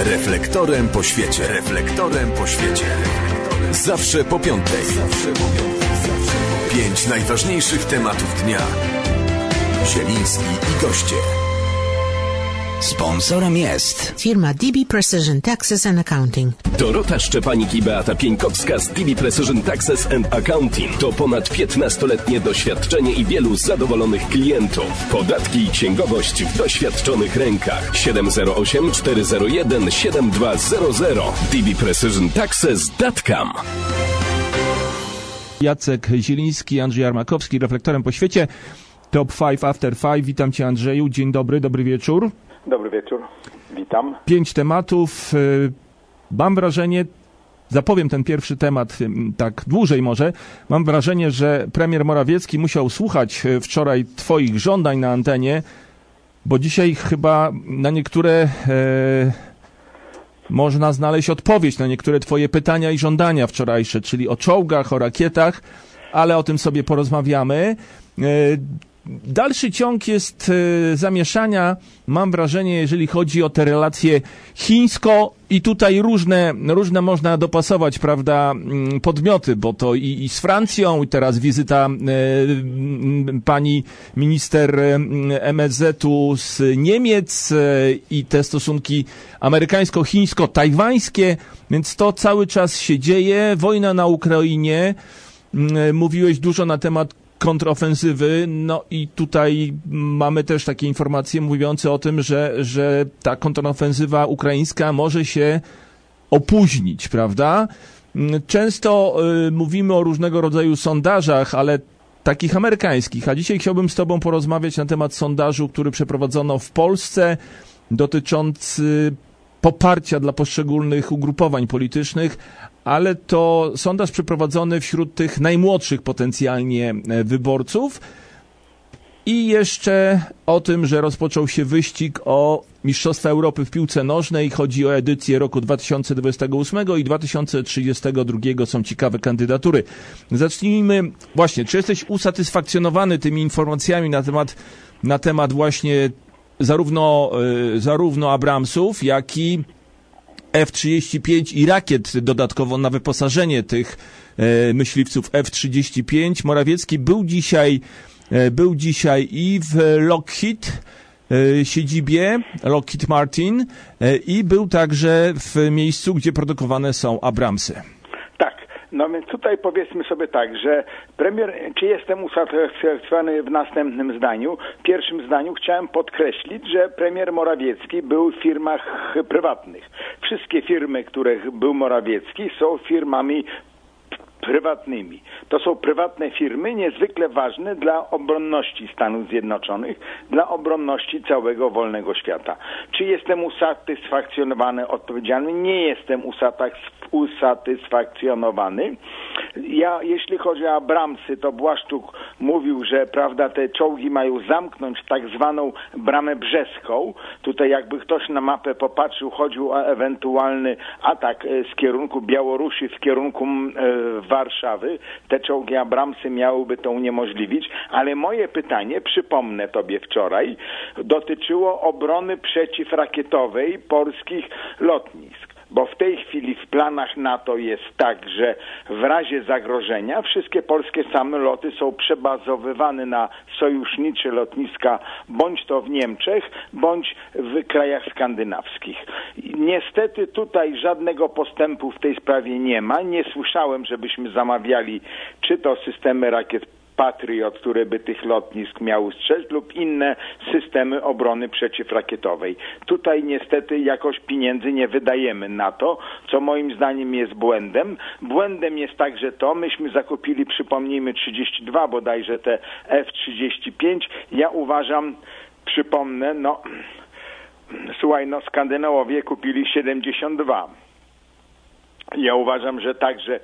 Reflektorem po świecie. Reflektorem po świecie. Zawsze po piątej. 5 najważniejszych tematów dnia. Zieliński i goście. Sponsorem jest firma DB Precision Taxes and Accounting. Dorota Szczepanik i Beata Pieńkowska z DB Precision Taxes and Accounting. To ponad 15-letnie doświadczenie i wielu zadowolonych klientów. Podatki i księgowość w doświadczonych rękach. 708-401-7200. dbprecisiontaxes.com. Jacek Zieliński, Andrzej Armakowski, Reflektorem po świecie. Top 5 After 5. Witam Cię, Andrzeju. Dzień dobry, dobry wieczór. Dobry wieczór, witam. 5 tematów. Mam wrażenie, zapowiem ten pierwszy temat tak dłużej może. Mam wrażenie, że premier Morawiecki musiał słuchać wczoraj Twoich żądań na antenie, bo dzisiaj chyba na niektóre można znaleźć odpowiedź na niektóre Twoje pytania i żądania wczorajsze, czyli o czołgach, o rakietach, ale o tym sobie porozmawiamy. Dalszy ciąg jest zamieszania, mam wrażenie, jeżeli chodzi o te relacje chińsko i tutaj różne można dopasować, prawda, podmioty, bo to i z Francją, i teraz wizyta pani minister MSZ-u z Niemiec i te stosunki amerykańsko-chińsko-tajwańskie, więc to cały czas się dzieje. Wojna na Ukrainie, mówiłeś dużo na temat kontrofensywy, no i tutaj mamy też takie informacje mówiące o tym, że ta kontrofensywa ukraińska może się opóźnić, prawda? Często mówimy o różnego rodzaju sondażach, ale takich amerykańskich, a dzisiaj chciałbym z Tobą porozmawiać na temat sondażu, który przeprowadzono w Polsce, dotyczący poparcia dla poszczególnych ugrupowań politycznych, ale to sondaż przeprowadzony wśród tych najmłodszych potencjalnie wyborców i jeszcze o tym, że rozpoczął się wyścig o Mistrzostwa Europy w piłce nożnej. Chodzi o edycję roku 2028 i 2032. Są ciekawe kandydatury. Zacznijmy właśnie, czy jesteś usatysfakcjonowany tymi informacjami na temat właśnie zarówno Abramsów, jak i F-35 i rakiet dodatkowo na wyposażenie tych myśliwców F-35. Morawiecki był dzisiaj i w Lockheed, siedzibie Lockheed Martin, i był także w miejscu, gdzie produkowane są Abramsy. No więc tutaj powiedzmy sobie tak, że premier, czy jestem usatysfakcjonowany w następnym zdaniu? W pierwszym zdaniu chciałem podkreślić, że premier Morawiecki był w firmach prywatnych. Wszystkie firmy, których był Morawiecki, są firmami prywatnymi. To są prywatne firmy niezwykle ważne dla obronności Stanów Zjednoczonych, dla obronności całego wolnego świata. Czy jestem usatysfakcjonowany? Odpowiedzialny? Nie jestem usatysfakcjonowany. Jeśli chodzi o Abramsy, to Błaszczuk mówił, że prawda, te czołgi mają zamknąć tak zwaną bramę brzeską. Tutaj jakby ktoś na mapę popatrzył, chodził o ewentualny atak z kierunku Białorusi w kierunku Warszawy. Te czołgi Abramsy miałyby to uniemożliwić, ale moje pytanie, przypomnę Tobie wczoraj, dotyczyło obrony przeciwrakietowej polskich lotnisk. Bo w tej chwili w planach NATO jest tak, że w razie zagrożenia wszystkie polskie samoloty są przebazowywane na sojusznicze lotniska, bądź to w Niemczech, bądź w krajach skandynawskich. Niestety tutaj żadnego postępu w tej sprawie nie ma. Nie słyszałem, żebyśmy zamawiali czy to systemy rakiet Patriot, które by tych lotnisk miały strzec, lub inne systemy obrony przeciwrakietowej. Tutaj niestety jakoś pieniędzy nie wydajemy na to, co moim zdaniem jest błędem. Błędem jest także to, myśmy zakupili, przypomnijmy, 32 bodajże te F-35. Ja uważam, przypomnę, słuchaj, Skandynawowie kupili 72. Ja uważam, że także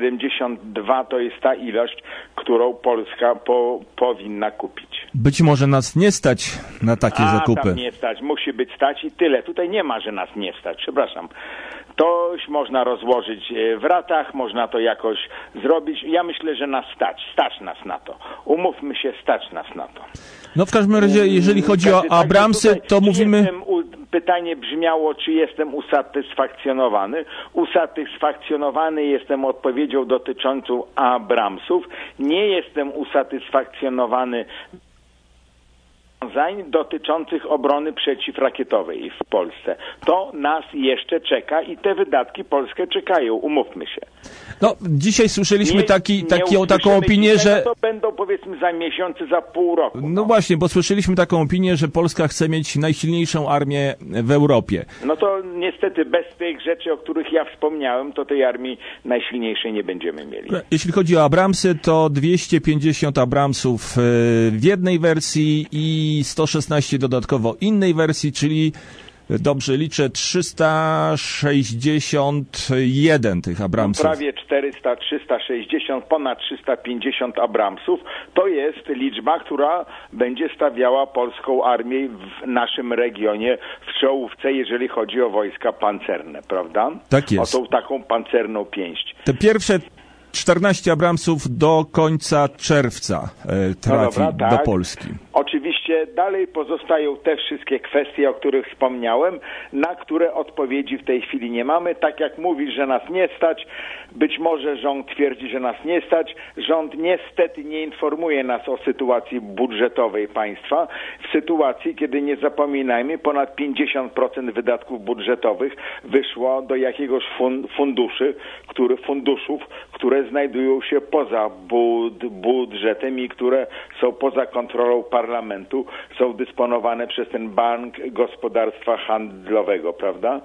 72 to jest ta ilość, którą Polska powinna kupić. Być może nas nie stać na takie zakupy. Tam nie stać, musi być stać i tyle. Tutaj nie ma, że nas nie stać, przepraszam. To można rozłożyć w ratach, można to jakoś zrobić. Ja myślę, że nas stać nas na to. Umówmy się, stać nas na to. No w każdym razie, jeżeli chodzi o Abramsy, to mówimy... pytanie brzmiało, czy jestem usatysfakcjonowany. Usatysfakcjonowany jestem odpowiedzią dotyczącą Abramsów. Nie jestem usatysfakcjonowany dotyczących obrony przeciwrakietowej w Polsce. To nas jeszcze czeka i te wydatki Polskę czekają, umówmy się. No, dzisiaj słyszeliśmy taką opinię, że... To będą, powiedzmy, za miesiąc, za pół roku. No właśnie, bo słyszeliśmy taką opinię, że Polska chce mieć najsilniejszą armię w Europie. No to niestety bez tych rzeczy, o których ja wspomniałem, to tej armii najsilniejszej nie będziemy mieli. Jeśli chodzi o Abramsy, to 250 Abramsów w jednej wersji i 116 dodatkowo innej wersji, czyli dobrze liczę, 361 tych Abramsów. No prawie 400, 360, ponad 350 Abramsów. To jest liczba, która będzie stawiała polską armię w naszym regionie w czołówce, jeżeli chodzi o wojska pancerne, prawda? Tak jest. O tą taką pancerną pięść. Te pierwsze 14 Abramsów do końca czerwca trafi do Polski. Oczywiście dalej pozostają te wszystkie kwestie, o których wspomniałem, na które odpowiedzi w tej chwili nie mamy. Tak jak mówisz, że nas nie stać, być może rząd twierdzi, że nas nie stać. Rząd niestety nie informuje nas o sytuacji budżetowej państwa. W sytuacji, kiedy nie zapominajmy, ponad 50% wydatków budżetowych wyszło do jakiegoś funduszów, które znajdują się poza budżetem i które są poza kontrolą parlamentu, są dysponowane przez ten Bank Gospodarstwa Handlowego, prawda?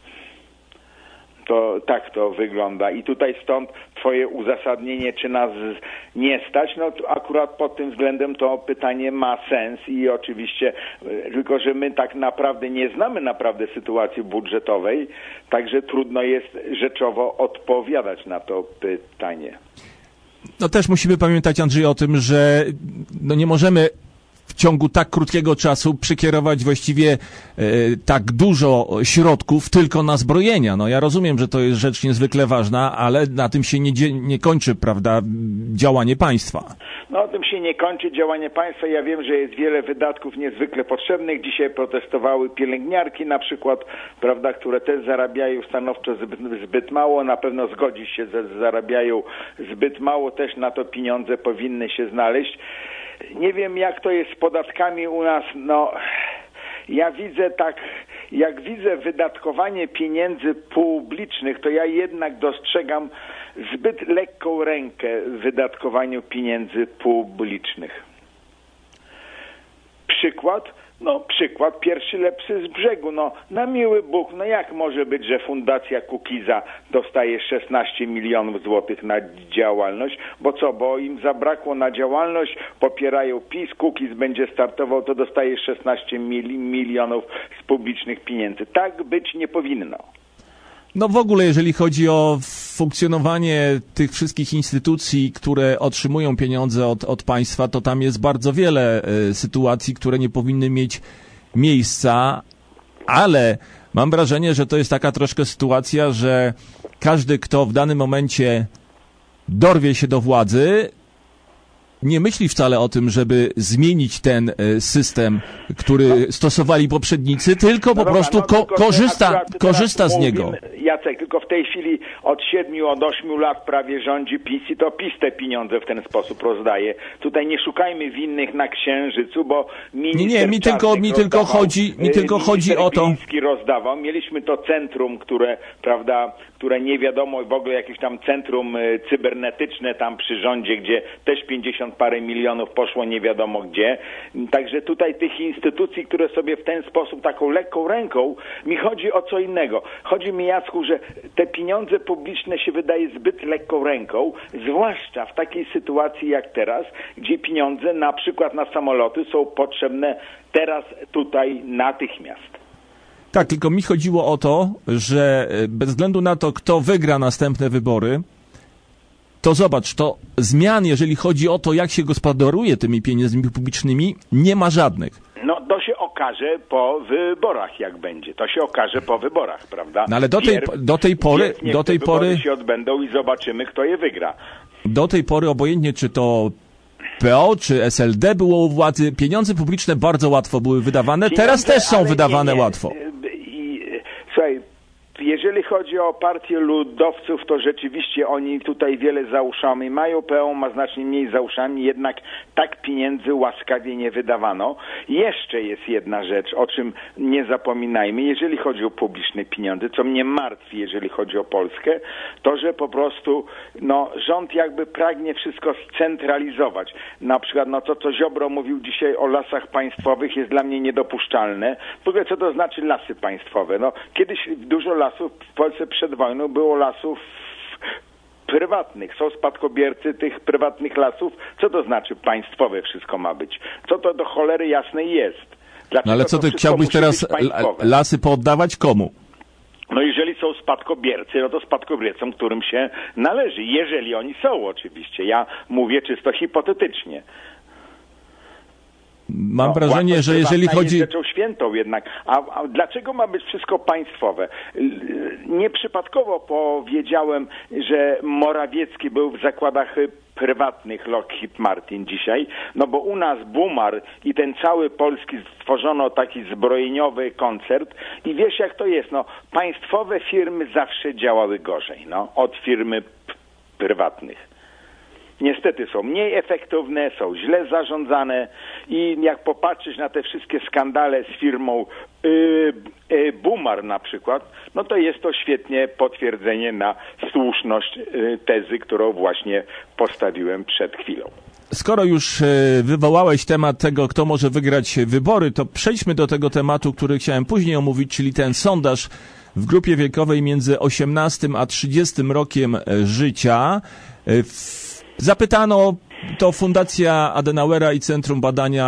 To tak to wygląda. I tutaj stąd twoje uzasadnienie, czy nas nie stać, no to akurat pod tym względem to pytanie ma sens i oczywiście, tylko że my tak naprawdę nie znamy sytuacji budżetowej, także trudno jest rzeczowo odpowiadać na to pytanie. No też musimy pamiętać, Andrzej, o tym, że nie możemy w ciągu tak krótkiego czasu przekierować właściwie tak dużo środków tylko na zbrojenia. No ja rozumiem, że to jest rzecz niezwykle ważna, ale na tym się nie kończy, prawda, działanie państwa. No o tym się nie kończy działanie państwa. Ja wiem, że jest wiele wydatków niezwykle potrzebnych. Dzisiaj protestowały pielęgniarki na przykład, prawda, które też zarabiają stanowczo zbyt mało. Na pewno zgodzisz się, że zarabiają zbyt mało. Też na to pieniądze powinny się znaleźć. Nie wiem, jak to jest z podatkami u nas. No, ja widzę jak widzę wydatkowanie pieniędzy publicznych, to ja jednak dostrzegam zbyt lekką rękę w wydatkowaniu pieniędzy publicznych. Przykład pierwszy lepszy z brzegu. No, na miły Bóg, no jak może być, że Fundacja Kukiza dostaje 16 milionów złotych na działalność? Bo im zabrakło na działalność, popierają PiS, Kukiz będzie startował, to dostaje 16 milionów z publicznych pieniędzy. Tak być nie powinno. No w ogóle, jeżeli chodzi o funkcjonowanie tych wszystkich instytucji, które otrzymują pieniądze od państwa, to tam jest bardzo wiele sytuacji, które nie powinny mieć miejsca, ale mam wrażenie, że to jest taka troszkę sytuacja, że każdy, kto w danym momencie dorwie się do władzy, nie myśli wcale o tym, żeby zmienić ten system, który stosowali poprzednicy, tylko po prostu korzysta z niego. Jacek, tylko w tej chwili od 8 lat prawie rządzi PiS i to PiS te pieniądze w ten sposób rozdaje. Tutaj nie szukajmy winnych na Księżycu, bo minister mi tylko chodzi o to. Gliński rozdawał. Mieliśmy to centrum, które nie wiadomo, w ogóle jakieś tam centrum cybernetyczne tam przy rządzie, gdzie też 50 parę milionów poszło nie wiadomo gdzie. Także tutaj tych instytucji, które sobie w ten sposób taką lekką ręką, mi chodzi o co innego. Chodzi mi, Jacku, że te pieniądze publiczne się wydaje zbyt lekką ręką, zwłaszcza w takiej sytuacji jak teraz, gdzie pieniądze na przykład na samoloty są potrzebne teraz, tutaj, natychmiast. Tak, tylko mi chodziło o to, że bez względu na to, kto wygra następne wybory, to zobacz, to zmian, jeżeli chodzi o to, jak się gospodaruje tymi pieniędzmi publicznymi, nie ma żadnych. No to się okaże po wyborach, jak będzie. To się okaże po wyborach, prawda? No ale do tej pory się odbędą i zobaczymy, kto je wygra. Do tej pory, obojętnie czy to PO czy SLD było u władzy, pieniądze publiczne bardzo łatwo były wydawane, teraz też są wydawane łatwo. Słuchaj, jeżeli chodzi o partię ludowców, to rzeczywiście oni tutaj wiele za uszami mają, PO ma znacznie mniej za uszami, jednak tak pieniędzy łaskawie nie wydawano. Jeszcze jest jedna rzecz, o czym nie zapominajmy, jeżeli chodzi o publiczne pieniądze, co mnie martwi, jeżeli chodzi o Polskę, to, że po prostu rząd jakby pragnie wszystko scentralizować. Na przykład to, co Ziobro mówił dzisiaj o lasach państwowych, jest dla mnie niedopuszczalne. W ogóle co to znaczy lasy państwowe? Kiedyś dużo lasów w Polsce przed wojną było lasów prywatnych. Są spadkobiercy tych prywatnych lasów. Co to znaczy państwowe wszystko ma być? Co to do cholery jasnej jest? Dlaczego ale co ty chciałbyś teraz lasy pooddawać komu? Jeżeli są spadkobiercy, to spadkobiercom, którym się należy. Jeżeli oni są oczywiście. Ja mówię czysto hipotetycznie. Mam wrażenie, że jeżeli chodzi... jest rzeczą świętą jednak. A dlaczego ma być wszystko państwowe? Nieprzypadkowo powiedziałem, że Morawiecki był w zakładach prywatnych Lockheed Martin dzisiaj, bo u nas Bumar i ten cały polski stworzono taki zbrojeniowy koncert i wiesz jak to jest, państwowe firmy zawsze działały gorzej, od firmy prywatnych. Niestety są mniej efektywne, są źle zarządzane i jak popatrzysz na te wszystkie skandale z firmą Bumar na przykład, to jest to świetnie potwierdzenie na słuszność tezy, którą właśnie postawiłem przed chwilą. Skoro już wywołałeś temat tego, kto może wygrać wybory, to przejdźmy do tego tematu, który chciałem później omówić, czyli ten sondaż w grupie wiekowej między 18 a 30 rokiem życia. Zapytano, to Fundacja Adenauera i Centrum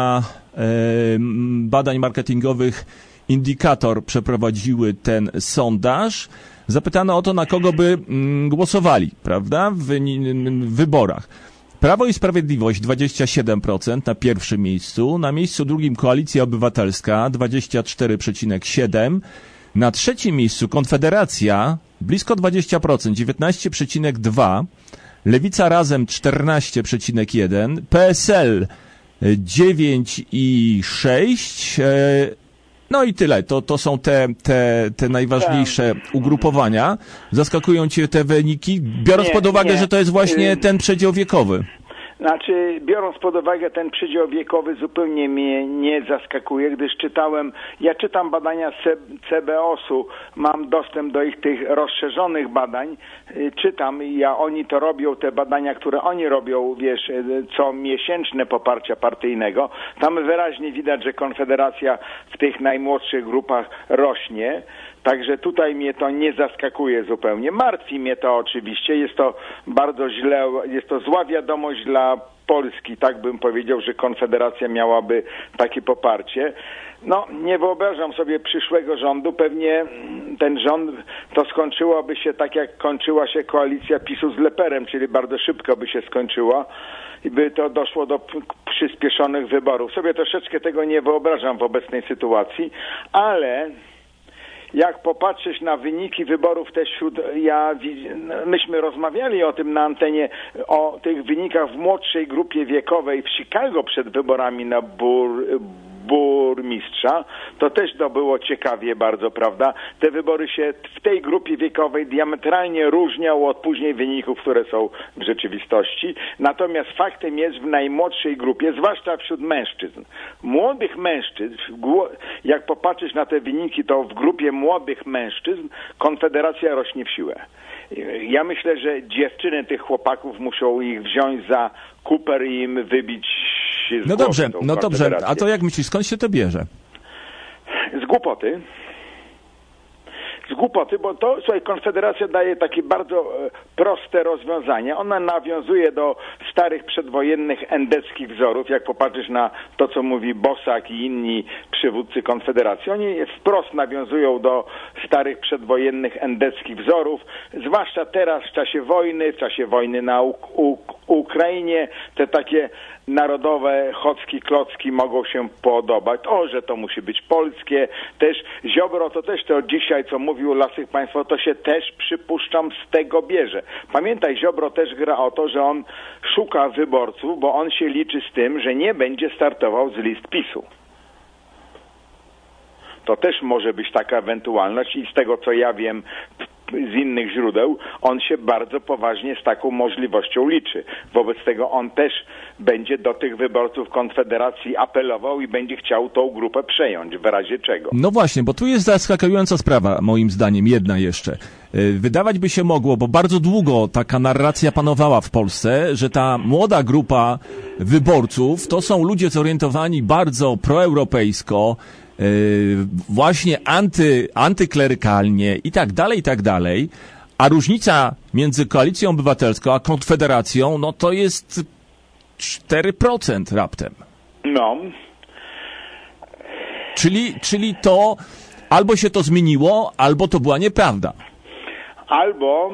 Badań Marketingowych Indikator przeprowadziły ten sondaż. Zapytano o to, na kogo by głosowali, prawda, w wyborach. Prawo i Sprawiedliwość 27% na pierwszym miejscu, na miejscu drugim Koalicja Obywatelska 24,7%, na trzecim miejscu Konfederacja blisko 20%, 19,2%, Lewica Razem 14,1%, PSL 9,6%, i tyle. To są te najważniejsze ugrupowania. Zaskakują cię te wyniki, biorąc pod uwagę, że to jest właśnie ten przedział wiekowy. Znaczy, biorąc pod uwagę ten przedział wiekowy, zupełnie mnie nie zaskakuje, gdyż ja czytam badania CBOS-u, mam dostęp do ich tych rozszerzonych badań, czytam oni to robią, te badania, które oni robią, co miesięczne poparcia partyjnego. Tam wyraźnie widać, że Konfederacja w tych najmłodszych grupach rośnie. Także tutaj mnie to nie zaskakuje zupełnie. Martwi mnie to oczywiście. Jest to bardzo źle, jest to zła wiadomość dla Polski. Tak bym powiedział, że Konfederacja miałaby takie poparcie. Nie wyobrażam sobie przyszłego rządu. Pewnie ten rząd to skończyłoby się tak, jak kończyła się koalicja PiS-u z Leperem, czyli bardzo szybko by się skończyła i by to doszło do przyspieszonych wyborów. Sobie troszeczkę tego nie wyobrażam w obecnej sytuacji, ale jak popatrzysz na wyniki wyborów też myśmy rozmawiali o tym na antenie, o tych wynikach w młodszej grupie wiekowej w Chicago przed wyborami na burmistrza, to też to było ciekawie bardzo, prawda? Te wybory się w tej grupie wiekowej diametralnie różnią od później wyników, które są w rzeczywistości. Natomiast faktem jest w najmłodszej grupie, zwłaszcza wśród mężczyzn, młodych mężczyzn, jak popatrzysz na te wyniki, to w grupie młodych mężczyzn Konfederacja rośnie w siłę. Ja myślę, że dziewczyny tych chłopaków muszą ich wziąć za kuper i im wybić z głowy dobrze, a to jak myślisz, skąd się to bierze? Z głupoty. Z głupoty, bo to, słuchaj, Konfederacja daje takie bardzo proste rozwiązanie. Ona nawiązuje do starych przedwojennych endeckich wzorów. Jak popatrzysz na to, co mówi Bosak i inni przywódcy Konfederacji, oni wprost nawiązują do starych przedwojennych endeckich wzorów, zwłaszcza teraz w czasie wojny na Ukrainie, te takie narodowe chocki, klocki mogą się podobać. Że to musi być polskie. Też Ziobro, to dzisiaj, co mówił o Lasach Państwowych, to się też, przypuszczam, z tego bierze. Pamiętaj, Ziobro też gra o to, że on szuka wyborców, bo on się liczy z tym, że nie będzie startował z list PiS-u. To też może być taka ewentualność i z tego, co ja wiem z innych źródeł, on się bardzo poważnie z taką możliwością liczy. Wobec tego on też będzie do tych wyborców Konfederacji apelował i będzie chciał tą grupę przejąć, w razie czego. No właśnie, bo tu jest zaskakująca sprawa, moim zdaniem, jedna jeszcze. Wydawać by się mogło, bo bardzo długo taka narracja panowała w Polsce, że ta młoda grupa wyborców to są ludzie zorientowani bardzo proeuropejsko, właśnie antyklerykalnie i tak dalej, a różnica między Koalicją Obywatelską a Konfederacją, no to jest 4% raptem. No. Czyli to albo się to zmieniło, albo to była nieprawda. Albo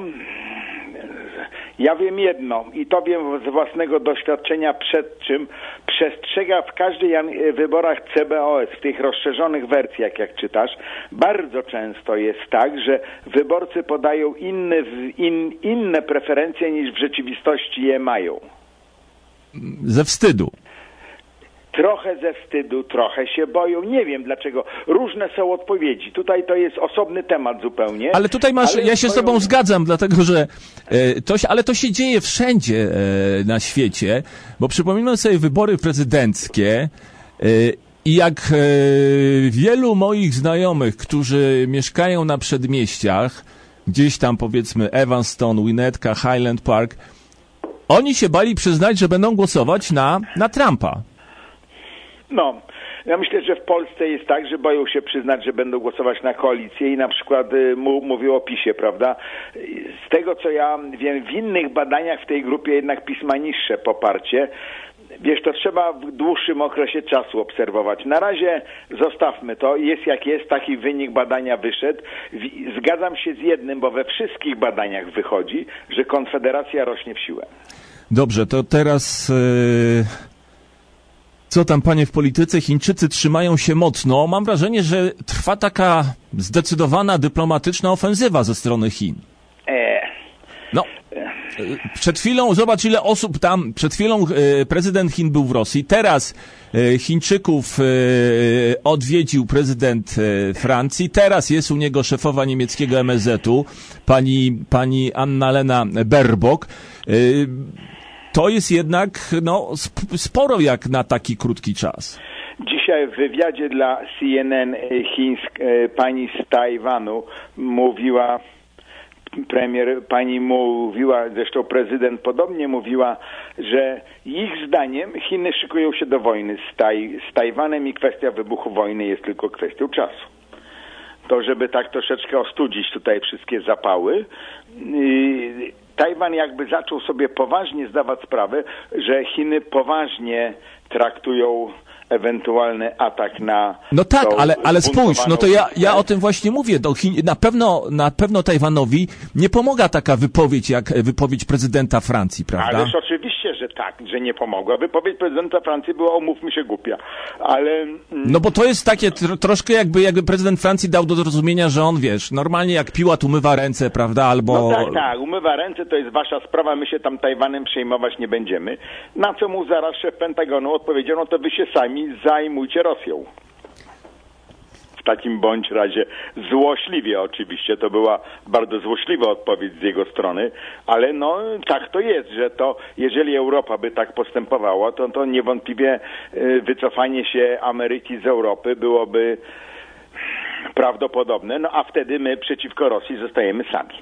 ja wiem jedno i to wiem z własnego doświadczenia, przed czym przestrzega w każdych wyborach CBOS, w tych rozszerzonych wersjach, jak czytasz, bardzo często jest tak, że wyborcy podają inne preferencje niż w rzeczywistości je mają. Ze wstydu. Trochę ze wstydu, trochę się boją. Nie wiem dlaczego. Różne są odpowiedzi. Tutaj to jest osobny temat zupełnie. Ale tutaj masz, ja się z tobą zgadzam, dlatego że ale to się dzieje wszędzie na świecie, bo przypominam sobie wybory prezydenckie i jak wielu moich znajomych, którzy mieszkają na przedmieściach, gdzieś tam powiedzmy Evanston, Winnetka, Highland Park, oni się bali przyznać, że będą głosować na Trumpa. No, ja myślę, że w Polsce jest tak, że boją się przyznać, że będą głosować na koalicję i na przykład mówią o PiS-ie, prawda? Z tego, co ja wiem, w innych badaniach w tej grupie jednak PiS ma niższe poparcie. Wiesz, to trzeba w dłuższym okresie czasu obserwować. Na razie zostawmy to. Jest jak jest, taki wynik badania wyszedł. Zgadzam się z jednym, bo we wszystkich badaniach wychodzi, że Konfederacja rośnie w siłę. Dobrze, to teraz... Co tam, panie, w polityce? Chińczycy trzymają się mocno. Mam wrażenie, że trwa taka zdecydowana dyplomatyczna ofensywa ze strony Chin. No, przed chwilą, zobacz ile osób tam, przed chwilą prezydent Chin był w Rosji, teraz Chińczyków odwiedził prezydent Francji, teraz jest u niego szefowa niemieckiego MSZ-u, pani Annalena Baerbock. To jest jednak sporo jak na taki krótki czas. Dzisiaj w wywiadzie dla CNN pani z Tajwanu mówiła, pani mówiła, zresztą prezydent podobnie mówiła, że ich zdaniem Chiny szykują się do wojny z Tajwanem i kwestia wybuchu wojny jest tylko kwestią czasu. To żeby tak troszeczkę ostudzić tutaj wszystkie zapały, Tajwan jakby zaczął sobie poważnie zdawać sprawę, że Chiny poważnie traktują ewentualny atak na... No tak, ale spójrz, no to ja o tym właśnie mówię. Na pewno Tajwanowi nie pomaga taka wypowiedź, jak wypowiedź prezydenta Francji, prawda? Ależ oczywiście, że tak, że nie pomogła. Wypowiedź prezydenta Francji była, umówmy się, głupia, ale... No bo to jest takie troszkę jakby prezydent Francji dał do zrozumienia, że on, wiesz, normalnie jak piłat umywa ręce, prawda, albo... No tak, umywa ręce, to jest wasza sprawa, my się tam Tajwanem przejmować nie będziemy. Na co mu zaraz szef Pentagonu odpowiedział, no to wy się sami zajmujcie Rosją. W takim bądź razie złośliwie oczywiście, to była bardzo złośliwa odpowiedź z jego strony, ale no tak to jest, że to jeżeli Europa by tak postępowała, to niewątpliwie wycofanie się Ameryki z Europy byłoby prawdopodobne, no a wtedy my przeciwko Rosji zostajemy sami.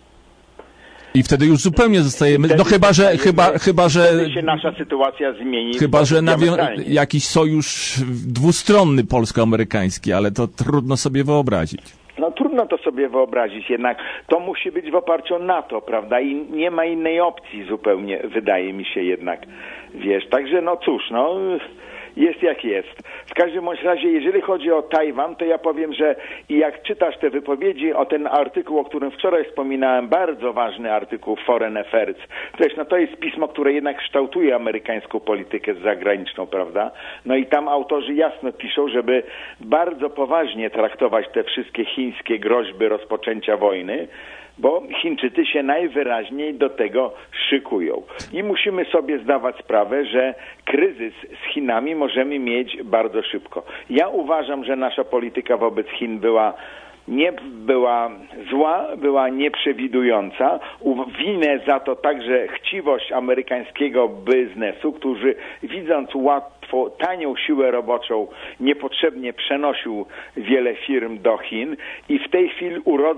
I wtedy już zupełnie zostajemy, no chyba, że wtedy się nasza sytuacja zmieni. Chyba, że jakiś sojusz dwustronny polsko-amerykański, ale to trudno sobie wyobrazić. No trudno to sobie wyobrazić, jednak to musi być w oparciu o NATO, prawda? I nie ma innej opcji zupełnie, wydaje mi się jednak, wiesz. Także no cóż, no... Jest jak jest. W każdym bądź razie, jeżeli chodzi o Tajwan, to ja powiem, że i jak czytasz te wypowiedzi, o ten artykuł, o którym wczoraj wspominałem, bardzo ważny artykuł Foreign Affairs, to jest pismo, które jednak kształtuje amerykańską politykę zagraniczną, prawda? No i tam autorzy jasno piszą, żeby bardzo poważnie traktować te wszystkie chińskie groźby rozpoczęcia wojny, bo Chińczycy się najwyraźniej do tego szykują. I musimy sobie zdawać sprawę, że kryzys z Chinami może możemy mieć bardzo szybko. Ja uważam, że nasza polityka wobec Chin nie była zła, była nieprzewidująca. Winę za to także chciwość amerykańskiego biznesu, którzy widząc łatwo, tanią siłę roboczą niepotrzebnie przenosił wiele firm do Chin i w tej chwili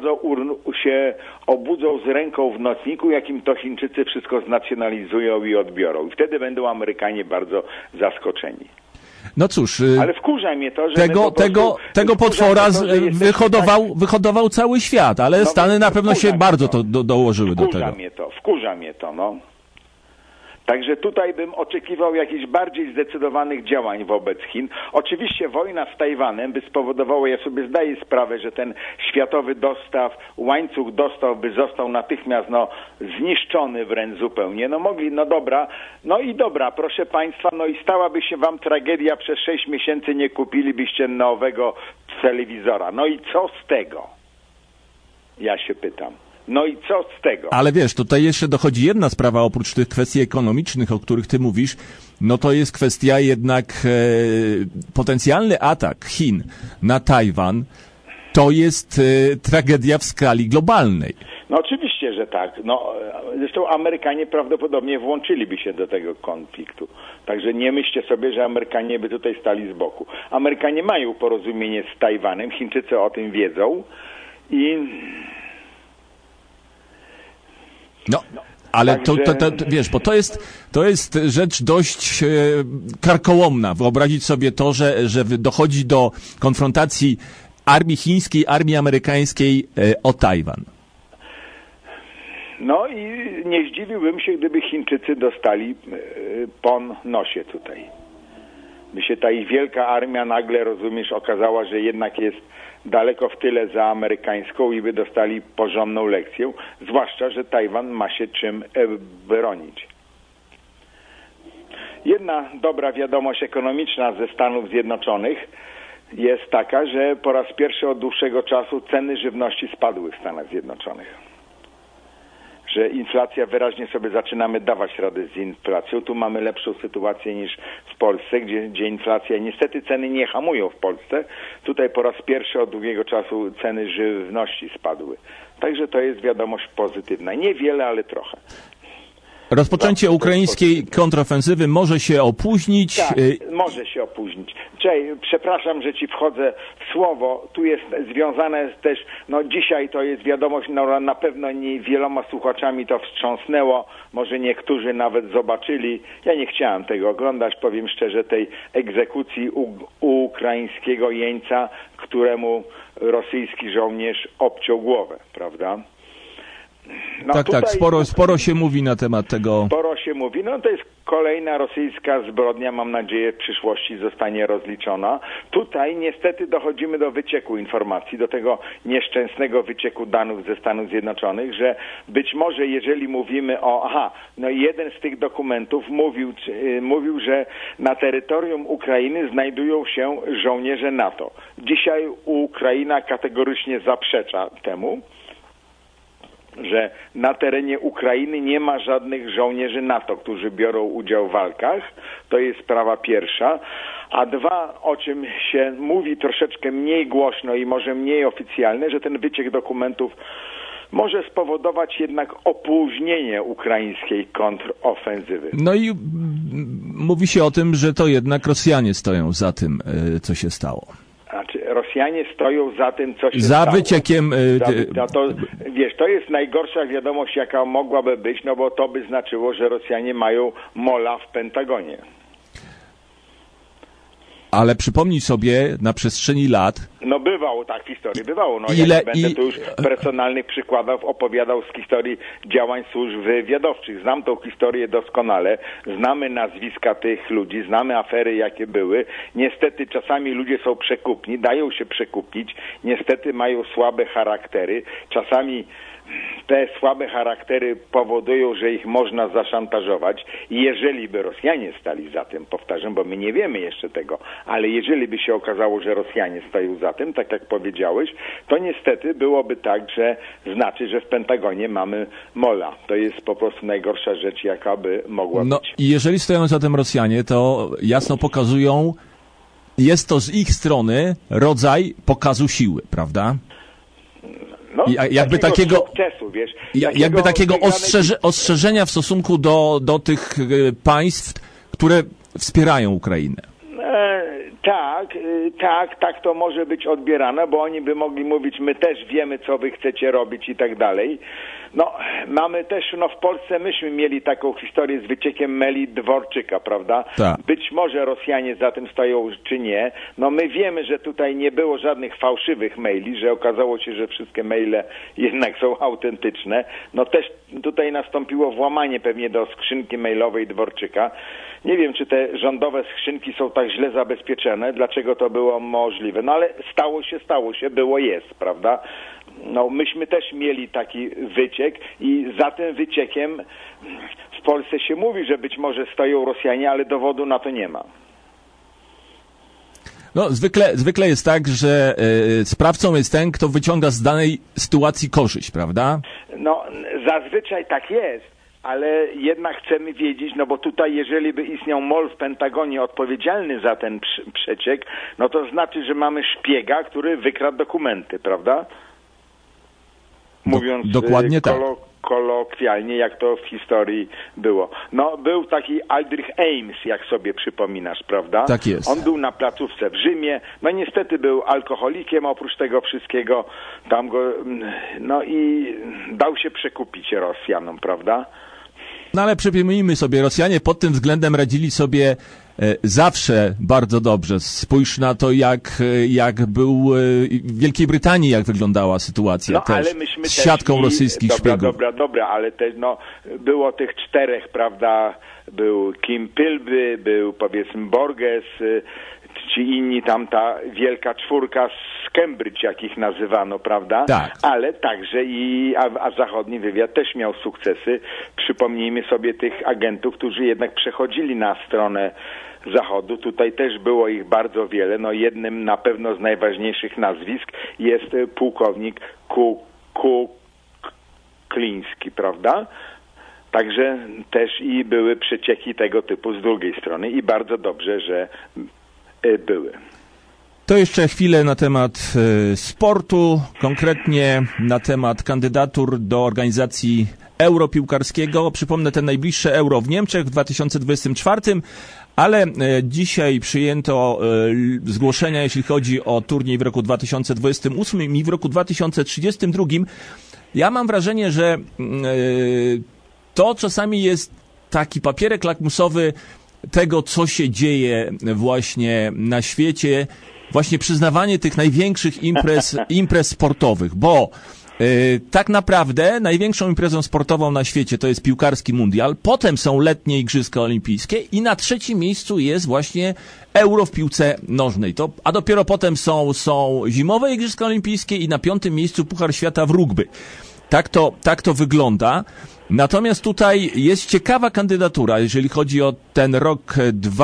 obudzą z ręką w nocniku, jakim to Chińczycy wszystko znacjonalizują i odbiorą. I wtedy będą Amerykanie bardzo zaskoczeni. No cóż, ale wkurza mnie to, że tego potwora wyhodował cały świat, ale Stany na pewno się bardzo dołożyły do tego. Wkurza mnie to, no. Także tutaj bym oczekiwał jakichś bardziej zdecydowanych działań wobec Chin. Oczywiście wojna z Tajwanem by spowodowała, ja sobie zdaję sprawę, że ten światowy łańcuch dostaw by został natychmiast zniszczony wręcz zupełnie. Dobra, proszę Państwa, i stałaby się Wam tragedia, przez 6 miesięcy nie kupilibyście nowego telewizora. No i co z tego? Ja się pytam. No i co z tego? Ale wiesz, tutaj jeszcze dochodzi jedna sprawa, oprócz tych kwestii ekonomicznych, o których ty mówisz, no to jest kwestia jednak potencjalny atak Chin na Tajwan, to jest tragedia w skali globalnej. No oczywiście, że tak. Zresztą Amerykanie prawdopodobnie włączyliby się do tego konfliktu. Także nie myślcie sobie, że Amerykanie by tutaj stali z boku. Amerykanie mają porozumienie z Tajwanem, Chińczycy o tym wiedzą i... Ale wiesz, bo to jest rzecz dość karkołomna. Wyobrazić sobie to, że dochodzi do konfrontacji armii chińskiej, armii amerykańskiej o Tajwan. No i nie zdziwiłbym się, gdyby Chińczycy dostali po nosie tutaj. By się ta ich wielka armia nagle, rozumiesz, okazała, że jednak jest daleko w tyle za amerykańską i by dostali porządną lekcję, zwłaszcza, że Tajwan ma się czym bronić. Jedna dobra wiadomość ekonomiczna ze Stanów Zjednoczonych jest taka, że po raz pierwszy od dłuższego czasu ceny żywności spadły w Stanach Zjednoczonych. Że inflacja, wyraźnie sobie zaczynamy dawać radę z inflacją. Tu mamy lepszą sytuację niż w Polsce, gdzie inflacja, niestety ceny nie hamują w Polsce. Tutaj po raz pierwszy od długiego czasu ceny żywności spadły. Także to jest wiadomość pozytywna. Niewiele, ale trochę. Rozpoczęcie ukraińskiej kontrofensywy może się opóźnić. Tak, może się opóźnić. Przepraszam, że ci wchodzę w słowo. Tu jest związane też, dzisiaj to jest wiadomość, na pewno nie wieloma słuchaczami to wstrząsnęło. Może niektórzy nawet zobaczyli. Ja nie chciałem tego oglądać, powiem szczerze, tej egzekucji ukraińskiego jeńca, któremu rosyjski żołnierz obciął głowę, prawda? Tak, sporo się mówi na temat tego. Sporo się mówi. To jest kolejna rosyjska zbrodnia, mam nadzieję w przyszłości zostanie rozliczona. Tutaj niestety dochodzimy do wycieku informacji, do tego nieszczęsnego wycieku danych ze Stanów Zjednoczonych, że być może jeżeli mówimy jeden z tych dokumentów mówił, że na terytorium Ukrainy znajdują się żołnierze NATO. Dzisiaj Ukraina kategorycznie zaprzecza temu, że na terenie Ukrainy nie ma żadnych żołnierzy NATO, którzy biorą udział w walkach. To jest sprawa pierwsza. A dwa, o czym się mówi troszeczkę mniej głośno i może mniej oficjalne, że ten wyciek dokumentów może spowodować jednak opóźnienie ukraińskiej kontrofensywy. No i mówi się o tym, że to jednak Rosjanie stoją za tym, co się stało. Rosjanie stoją za tym, co się stało. Za wyciekiem... to jest najgorsza wiadomość, jaka mogłaby być, bo to by znaczyło, że Rosjanie mają mola w Pentagonie. Ale przypomnij sobie, na przestrzeni lat... Bywało, tak, w historii bywało. Ja nie będę tu już personalnych przykładów opowiadał z historii działań służb wywiadowczych. Znam tą historię doskonale, znamy nazwiska tych ludzi, znamy afery, jakie były. Niestety czasami ludzie są przekupni, dają się przekupić, niestety mają słabe charaktery, czasami te słabe charaktery powodują, że ich można zaszantażować i jeżeli by Rosjanie stali za tym, powtarzam, bo my nie wiemy jeszcze tego, ale jeżeli by się okazało, że Rosjanie stoją za tym, tak jak powiedziałeś, to niestety byłoby tak, że znaczy, że w Pentagonie mamy mola. To jest po prostu najgorsza rzecz, jaka by mogła być. I jeżeli stoją za tym Rosjanie, to jasno pokazują, jest to z ich strony rodzaj pokazu siły, prawda? No, jakby takiego sukcesu, wiesz, jakby takiego ostrzeżenia w stosunku do tych państw, które wspierają Ukrainę. Tak to może być odbierane, bo oni by mogli mówić, my też wiemy, co wy chcecie robić i tak dalej. No, mamy też, w Polsce myśmy mieli taką historię z wyciekiem maili Dworczyka, prawda? Tak. Być może Rosjanie za tym stoją, czy nie. No, my wiemy, że tutaj nie było żadnych fałszywych maili, że okazało się, że wszystkie maile jednak są autentyczne. No, też tutaj nastąpiło włamanie pewnie do skrzynki mailowej Dworczyka. Nie wiem, czy te rządowe skrzynki są tak źle zabezpieczone, dlaczego to było możliwe. No, ale stało się, było, jest, prawda? No, myśmy też mieli taki wyciek i za tym wyciekiem w Polsce się mówi, że być może stoją Rosjanie, ale dowodu na to nie ma. No, zwykle jest tak, że sprawcą jest ten, kto wyciąga z danej sytuacji korzyść, prawda? No, zazwyczaj tak jest. Ale jednak chcemy wiedzieć, no bo tutaj jeżeli by istniał MOL w Pentagonie odpowiedzialny za ten przeciek, no to znaczy, że mamy szpiega, który wykradł dokumenty, prawda? Mówiąc dokładnie tak. Kolokwialnie, jak to w historii było. No, był taki Aldrich Ames, jak sobie przypominasz, prawda? Tak jest. On był na placówce w Rzymie, no niestety był alkoholikiem oprócz tego wszystkiego, tam go, no i dał się przekupić Rosjanom, prawda? No ale przypomnijmy sobie, Rosjanie pod tym względem radzili sobie zawsze bardzo dobrze. Spójrz na to, jak był w Wielkiej Brytanii, jak wyglądała sytuacja też, ale myśmy z siatką rosyjskich szpiegów. Dobra, ale też było tych 4, prawda, był Kim Philby, był powiedzmy Borges, ci inni tam, ta wielka czwórka z Cambridge, jak ich nazywano, prawda? Tak. Ale także a zachodni wywiad też miał sukcesy. Przypomnijmy sobie tych agentów, którzy jednak przechodzili na stronę Zachodu. Tutaj też było ich bardzo wiele. No, jednym na pewno z najważniejszych nazwisk jest pułkownik Kukliński, prawda? Także też i były przecieki tego typu z drugiej strony i bardzo dobrze, że były. To jeszcze chwilę na temat sportu, konkretnie na temat kandydatur do organizacji Euro piłkarskiego. Przypomnę, ten najbliższe Euro w Niemczech w 2024, ale dzisiaj przyjęto zgłoszenia, jeśli chodzi o turniej w roku 2028 i w roku 2032. Ja mam wrażenie, że to czasami jest taki papierek lakmusowy tego, co się dzieje właśnie na świecie, właśnie przyznawanie tych największych imprez sportowych, bo tak naprawdę największą imprezą sportową na świecie to jest piłkarski mundial, potem są letnie igrzyska olimpijskie i na 3. miejscu jest właśnie Euro w piłce nożnej. A dopiero potem są zimowe igrzyska olimpijskie i na 5. miejscu Puchar Świata w rugby. Tak to wygląda. Natomiast tutaj jest ciekawa kandydatura, jeżeli chodzi o ten rok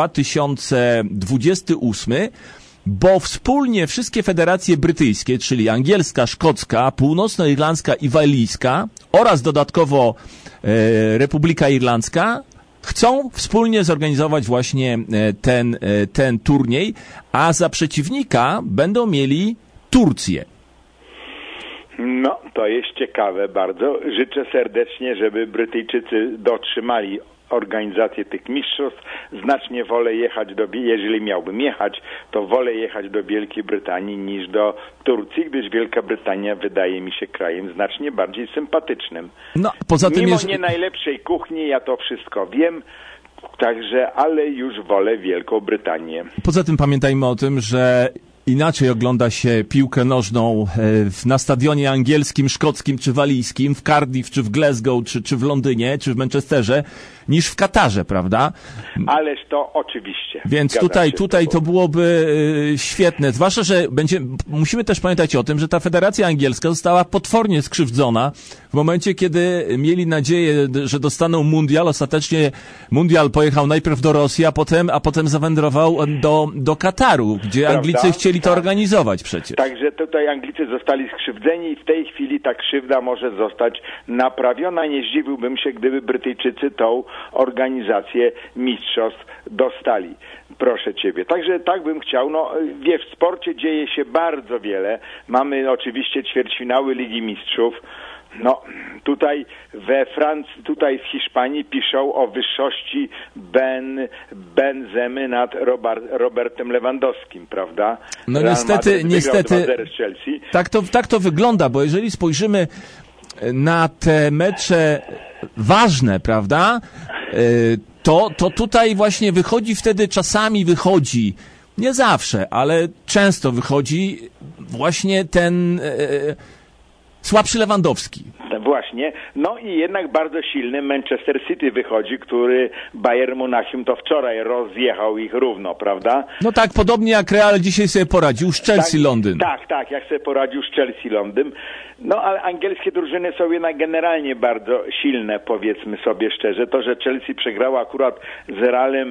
2028, bo wspólnie wszystkie federacje brytyjskie, czyli angielska, szkocka, północnoirlandzka i walijska oraz dodatkowo Republika Irlandzka chcą wspólnie zorganizować właśnie ten turniej, a za przeciwnika będą mieli Turcję. No, to jest ciekawe bardzo. Życzę serdecznie, żeby Brytyjczycy dotrzymali organizację tych mistrzostw. Znacznie wolę jechać jeżeli miałbym jechać, to wolę jechać do Wielkiej Brytanii niż do Turcji, gdyż Wielka Brytania wydaje mi się krajem znacznie bardziej sympatycznym. No, poza tym mimo nie najlepszej kuchni, ja to wszystko wiem, także, ale już wolę Wielką Brytanię. Poza tym pamiętajmy o tym, że inaczej ogląda się piłkę nożną na stadionie angielskim, szkockim czy walijskim, w Cardiff, czy w Glasgow, czy w Londynie, czy w Manchesterze, niż w Katarze, prawda? Ależ to oczywiście. Więc tutaj to byłoby świetne. Zwłaszcza, że musimy też pamiętać o tym, że ta Federacja Angielska została potwornie skrzywdzona w momencie, kiedy mieli nadzieję, że dostaną mundial. Ostatecznie mundial pojechał najpierw do Rosji, a potem zawędrował do Kataru, gdzie Prawda? Anglicy chcieli to organizować przecież. Także tutaj Anglicy zostali skrzywdzeni i w tej chwili ta krzywda może zostać naprawiona. Nie zdziwiłbym się, gdyby Brytyjczycy tą organizację mistrzostw dostali. Proszę Ciebie. Także tak bym chciał. No, wiesz, w sporcie dzieje się bardzo wiele. Mamy oczywiście ćwierćfinały Ligi Mistrzów. No, tutaj we Francji, tutaj w Hiszpanii piszą o wyższości Benzemy nad Robertem Lewandowskim, prawda? No Real niestety, z Chelsea. Tak to wygląda, bo jeżeli spojrzymy na te mecze ważne, prawda, to tutaj właśnie czasami wychodzi, nie zawsze, ale często wychodzi właśnie ten słabszy Lewandowski. Właśnie. No i jednak bardzo silny Manchester City wychodzi, który Bayern Monachium to wczoraj rozjechał ich równo, prawda? No tak, podobnie jak Real dzisiaj sobie poradził z Chelsea Londyn. Tak, jak sobie poradził z Chelsea Londyn. No ale angielskie drużyny są jednak generalnie bardzo silne, powiedzmy sobie szczerze. To, że Chelsea przegrała akurat z Realem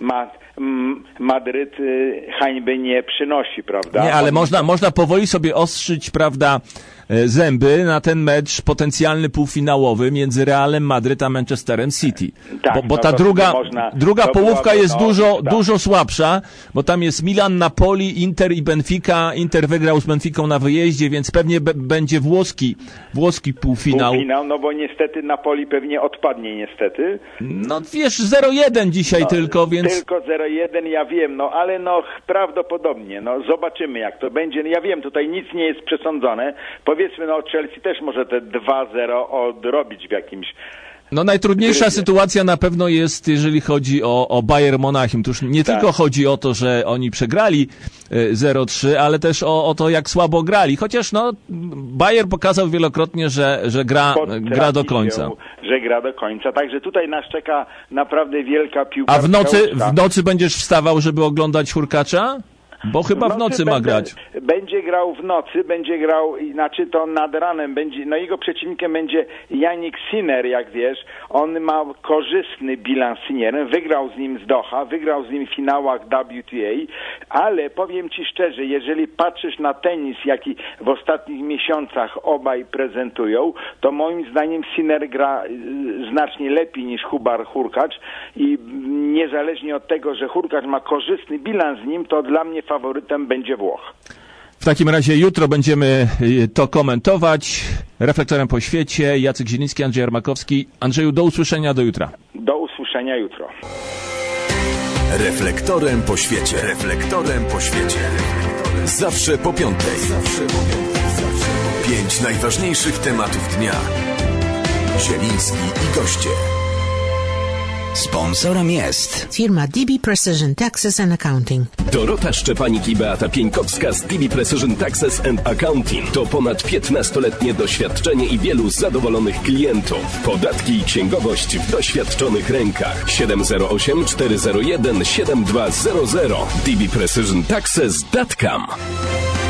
Madryt hańby nie przynosi, prawda? Nie, ale można powoli sobie ostrzyć, prawda, zęby na ten mecz potencjalny półfinałowy między Realem Madryt a Manchesterem City. Tak, bo ta druga połówka jest dużo słabsza, bo tam jest Milan, Napoli, Inter i Benfica. Inter wygrał z Benficą na wyjeździe, więc pewnie będzie włoski półfinał. No bo niestety Napoli pewnie odpadnie niestety. No wiesz, 0-1 dzisiaj tylko, więc... Tylko 0-1, ja wiem, no ale prawdopodobnie, zobaczymy jak to będzie. Ja wiem, tutaj nic nie jest przesądzone. Powiedzmy, Chelsea też może te 2-0 odrobić w jakimś... No najtrudniejsza sytuacja na pewno jest, jeżeli chodzi o Bayern Monachium. To już nie tylko chodzi o to, że oni przegrali 0-3, ale też o to, jak słabo grali. Chociaż Bayern pokazał wielokrotnie, że gra do końca. Że gra do końca. Także tutaj nas czeka naprawdę wielka piłka. A w nocy będziesz wstawał, żeby oglądać Hurkacza? Bo chyba w nocy ma grać. Będzie grał w nocy, znaczy to nad ranem jego przeciwnikiem będzie Yannick Sinner, jak wiesz. On ma korzystny bilans z Sinnerem, wygrał z nim z Doha, wygrał z nim w finałach WTA, ale powiem Ci szczerze, jeżeli patrzysz na tenis, jaki w ostatnich miesiącach obaj prezentują, to moim zdaniem Sinner gra znacznie lepiej niż Hurkacz i niezależnie od tego, że Hurkacz ma korzystny bilans z nim, to dla mnie faworytem będzie Włoch. W takim razie jutro będziemy to komentować. Reflektorem po świecie, Jacek Zieliński, Andrzej Armakowski. Andrzeju, do usłyszenia, do jutra. Do usłyszenia jutro. Reflektorem po świecie. Reflektorem po świecie. Zawsze po piątej. 5 najważniejszych tematów dnia. Zieliński i goście. Sponsorem jest firma DB Precision Taxes and Accounting. Dorota Szczepanik i Beata Pieńkowska z DB Precision Taxes and Accounting. To ponad 15-letnie doświadczenie i wielu zadowolonych klientów. Podatki i księgowość w doświadczonych rękach. 708-401-7200 dbprecisiontaxes.com